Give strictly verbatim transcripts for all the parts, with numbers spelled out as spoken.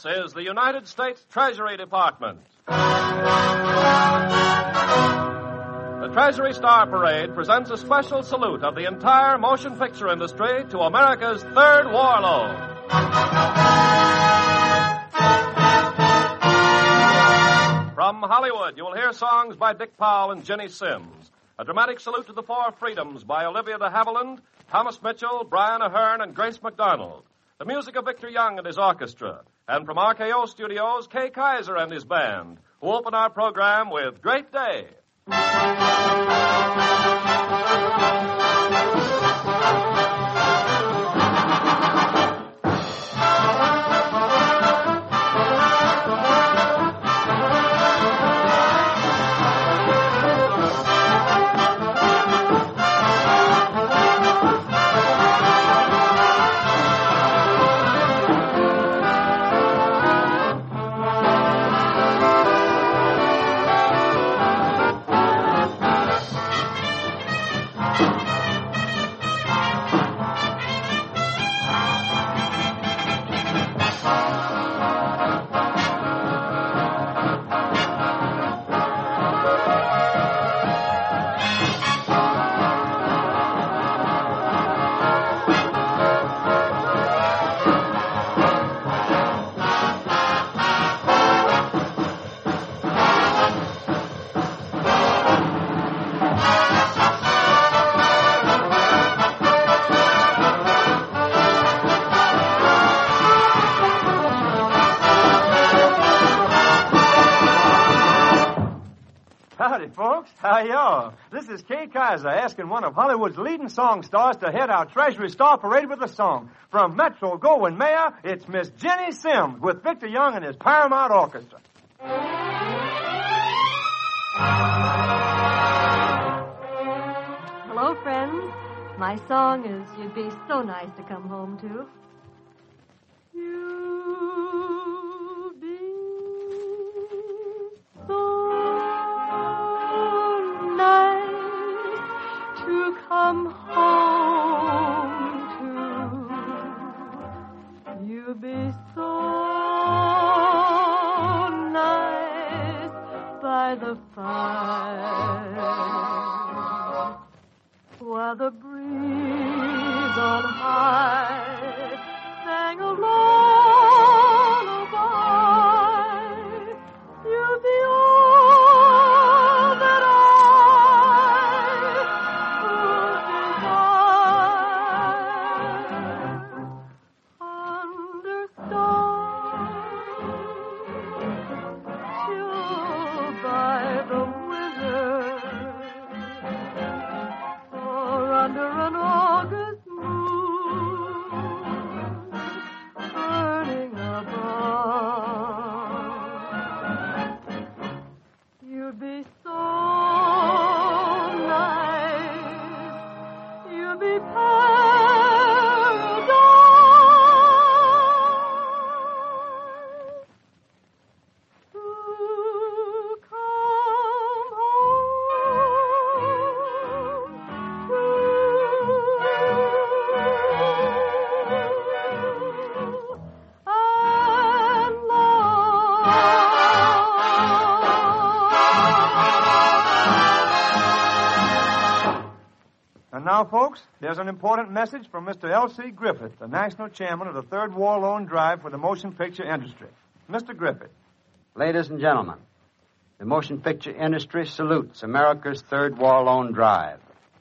is the United States Treasury Department. The Treasury Star Parade presents a special salute of the entire motion picture industry to America's third war loan. From Hollywood, you will hear songs by Dick Powell and Jenny Sims. A dramatic salute to the Four Freedoms by Olivia de Havilland, Thomas Mitchell, Brian Ahern, and Grace MacDonald. The music of Victor Young and his orchestra. And from R K O Studios, Kay Kaiser and his band, who open our program with Great Day. Howdy, folks. How y'all? This is Kay Kaiser asking one of Hollywood's leading song stars to head our Treasury Star Parade with a song. From Metro Goldwyn Mayer, it's Miss Jenny Sims with Victor Young and his Paramount Orchestra. Hello, friends. My song is You'd Be So Nice to Come Home To. You'd be so to come home to. You'll be so nice by the fire while the breeze on high sang a lullaby. You'll be all that Now, folks, there's an important message from Mister L C Griffith, the national chairman of the Third War Loan Drive for the motion picture industry. Mister Griffith. Ladies and gentlemen, the motion picture industry salutes America's Third War Loan Drive.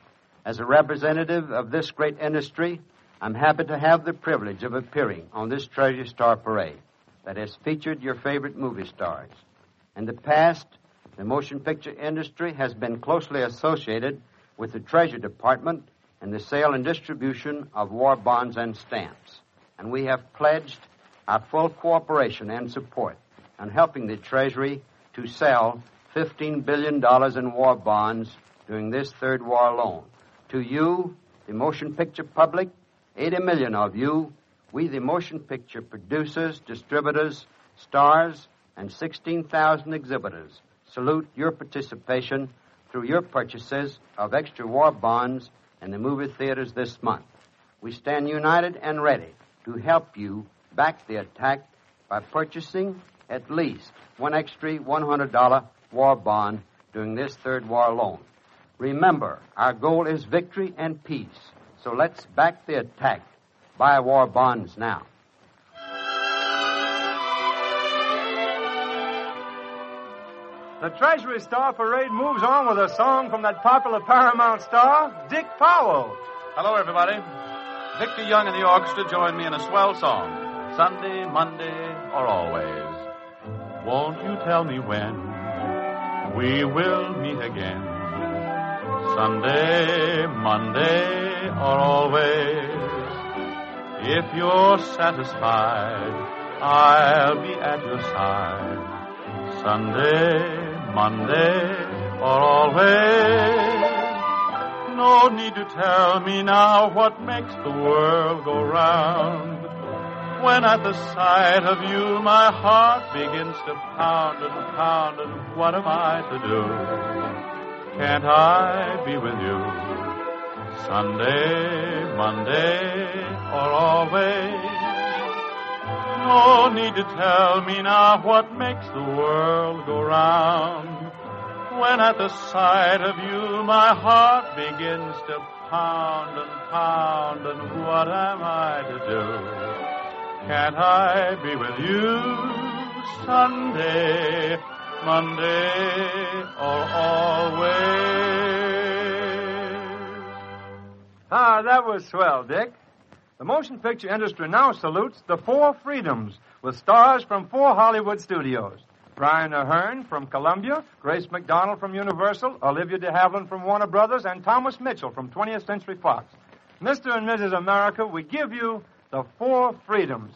As a representative of this great industry, I'm happy to have the privilege of appearing on this Treasury Star Parade that has featured your favorite movie stars. In the past, the motion picture industry has been closely associated with the Treasury Department and the sale and distribution of war bonds and stamps. And we have pledged our full cooperation and support in helping the Treasury to sell fifteen billion dollars in war bonds during this third war loan. To you, the motion picture public, eighty million of you, we, the motion picture producers, distributors, stars, and sixteen thousand exhibitors, salute your participation through your purchases of extra war bonds in the movie theaters this month. We stand united and ready to help you back the attack by purchasing at least one extra one hundred dollars war bond during this third war loan. Remember, our goal is victory and peace, so let's back the attack. Buy war bonds now. The Treasury Star Parade moves on with a song from that popular Paramount star, Dick Powell. Hello, everybody. Victor Young and the orchestra join me in a swell song. Sunday, Monday, or always. Won't you tell me when we will meet again? Sunday, Monday, or always. If you're satisfied, I'll be at your side. Sunday, Monday, or always. No need to tell me now what makes the world go round. When at the sight of you my heart begins to pound and pound, and what am I to do? Can't I be with you? Sunday, Monday, or always. No need to tell me now what makes the world go round. When at the sight of you my heart begins to pound and pound, and what am I to do? Can't I be with you Sunday, Monday, or always? Ah, that was swell, Dick. The motion picture industry now salutes the Four Freedoms with stars from four Hollywood studios. Brian Ahern from Columbia, Grace McDonald from Universal, Olivia de Havilland from Warner Brothers, and Thomas Mitchell from twentieth Century Fox. Mister and Missus America, we give you the Four Freedoms.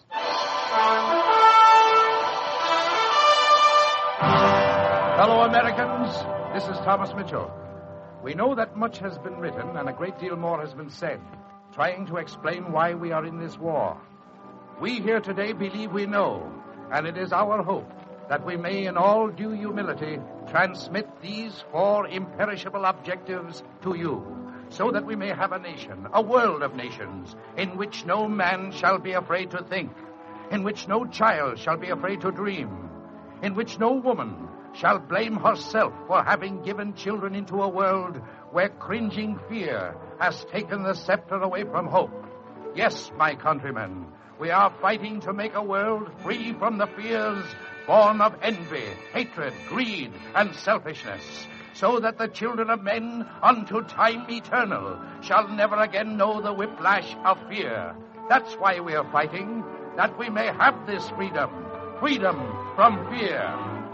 Fellow Americans, this is Thomas Mitchell. We know that much has been written and a great deal more has been said, trying to explain why we are in this war. We here today believe we know, and it is our hope that we may, in all due humility, transmit these four imperishable objectives to you, so that we may have a nation, a world of nations, in which no man shall be afraid to think, in which no child shall be afraid to dream, in which no woman shall blame herself for having given children into a world where cringing fear has taken the scepter away from hope. Yes, my countrymen, we are fighting to make a world free from the fears born of envy, hatred, greed, and selfishness, so that the children of men unto time eternal shall never again know the whiplash of fear. That's why we are fighting, that we may have this freedom, freedom from fear.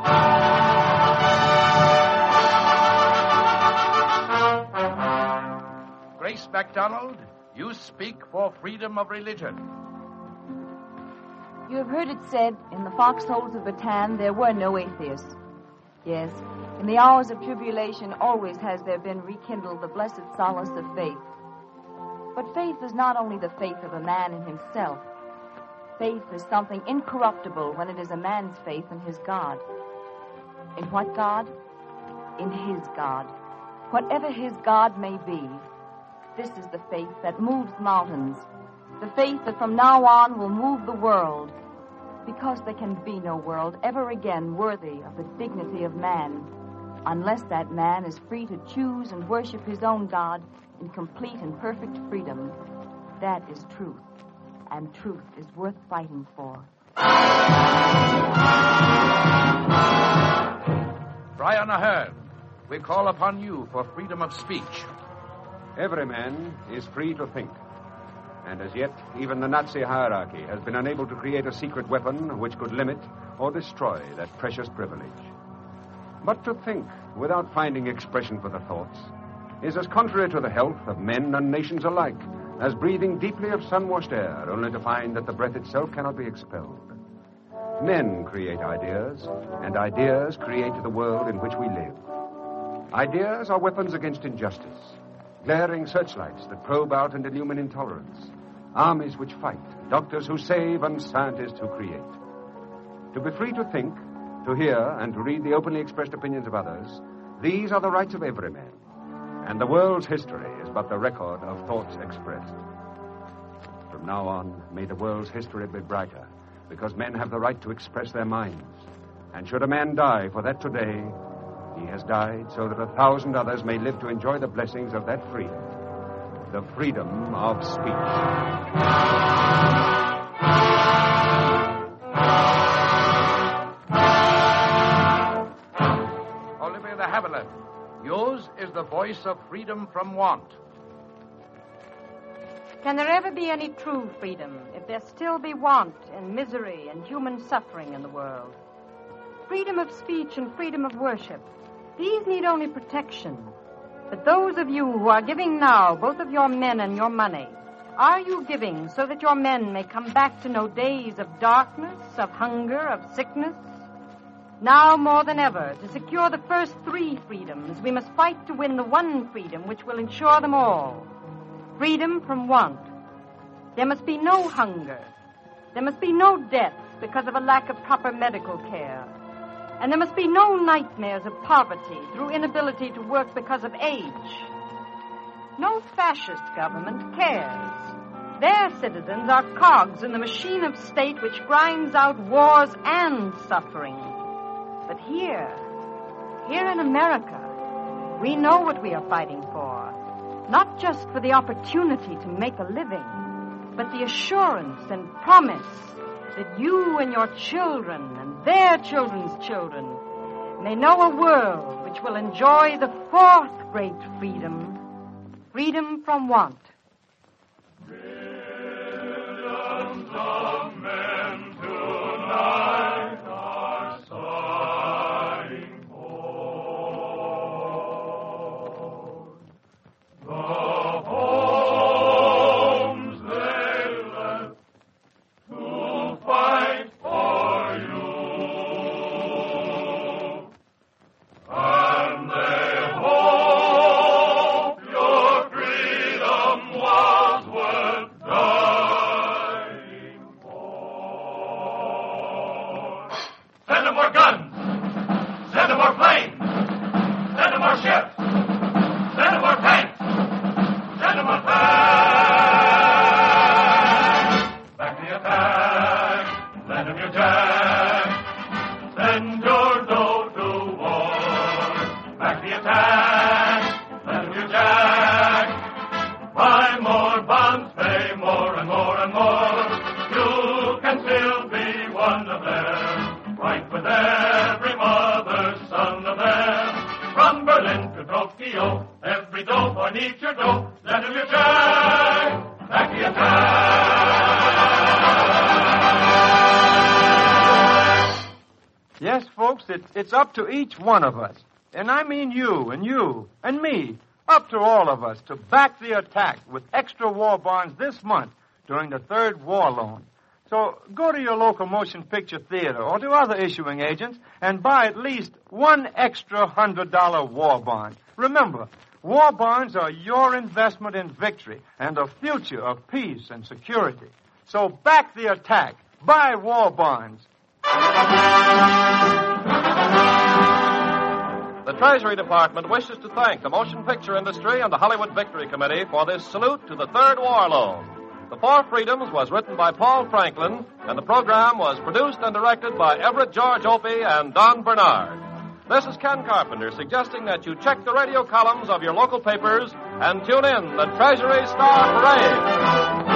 Grace MacDonald, you speak for freedom of religion. You have heard it said, in the foxholes of Bataan there were no atheists. Yes, in the hours of tribulation always has there been rekindled the blessed solace of faith. But faith is not only the faith of a man in himself. Faith is something incorruptible when it is a man's faith in his God. In what God? In his God. Whatever his God may be, this is the faith that moves mountains, the faith that from now on will move the world, because there can be no world ever again worthy of the dignity of man, unless that man is free to choose and worship his own God in complete and perfect freedom. That is truth, and truth is worth fighting for. Brian Ahern, we call upon you for freedom of speech. Every man is free to think. And as yet, even the Nazi hierarchy has been unable to create a secret weapon which could limit or destroy that precious privilege. But to think without finding expression for the thoughts is as contrary to the health of men and nations alike as breathing deeply of sun-washed air, only to find that the breath itself cannot be expelled. Men create ideas, and ideas create the world in which we live. Ideas are weapons against injustice, glaring searchlights that probe out and illumine intolerance, armies which fight, doctors who save, and scientists who create. To be free to think, to hear, and to read the openly expressed opinions of others, these are the rights of every man, and the world's history is but the record of thoughts expressed. From now on, may the world's history be brighter, because men have the right to express their minds. And should a man die for that today, he has died so that a thousand others may live to enjoy the blessings of that freedom, the freedom of speech. Olivia de Havilland, yours is the voice of freedom from want. Can there ever be any true freedom if there still be want and misery and human suffering in the world? Freedom of speech and freedom of worship, these need only protection. But those of you who are giving now, both of your men and your money, are you giving so that your men may come back to know days of darkness, of hunger, of sickness? Now more than ever, to secure the first three freedoms, we must fight to win the one freedom which will ensure them all. Freedom from want. There must be no hunger. There must be no death because of a lack of proper medical care. And there must be no nightmares of poverty through inability to work because of age. No fascist government cares. Their citizens are cogs in the machine of state which grinds out wars and suffering. But here, here in America, we know what we are fighting for. Not just for the opportunity to make a living, but the assurance and promise that you and your children and their children's children may know a world which will enjoy the fourth great freedom, freedom from want. Millions of men tonight are sighing for the homes they left to fight for you, and they hope your freedom was worth dying for. Send them more guns! Send them more planes! Send them more ships! Send them more tanks! Send them more tanks! Back to the attack! Lend them your jack! Send your dough to war! Back to the attack! Lend them your jack! Buy more bonds, pay more and more and more. You can still be one of them. Fight with every mother's son of them. From Berlin to Tokyo, every dough boy needs your dough. Lend him your jack. Back the attack. Yes, folks, it, it's up to each one of us. And I mean you and you and me. Up to all of us to back the attack with extra war bonds this month during the third war loan. So go to your local motion picture theater or to other issuing agents and buy at least one extra hundred dollar war bond. Remember, war bonds are your investment in victory and a future of peace and security. So back the attack. Buy war bonds. The Treasury Department wishes to thank the motion picture industry and the Hollywood Victory Committee for this salute to the Third War Loan. The Four Freedoms was written by Paul Franklin, and the program was produced and directed by Everett George Opie and Don Bernard. This is Ken Carpenter suggesting that you check the radio columns of your local papers and tune in the Treasury Star Parade.